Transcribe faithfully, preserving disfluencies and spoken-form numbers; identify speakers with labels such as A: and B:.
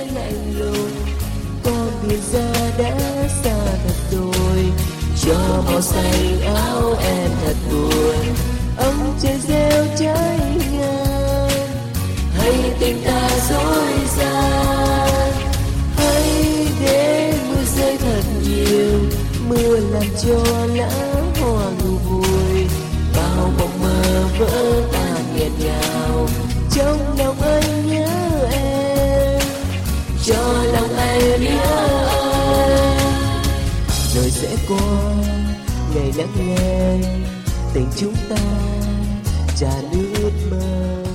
A: lạnh lùng, con thuyền ra đã xa thật rồi, cho màu xanh áo em thật buồn. Ông trời gieo trái ngang, hay tình ta dối gian, hay để mưa rơi thật nhiều, mưa làm cho lá hoa nụ vui, bao mộng mơ vỡ tan nghẹn ngào, trong lòng anh nhớ em, cho lòng anh nhớ em. Rồi sẽ qua ngày nắng lên, tình chúng ta tràn nước ước mơ.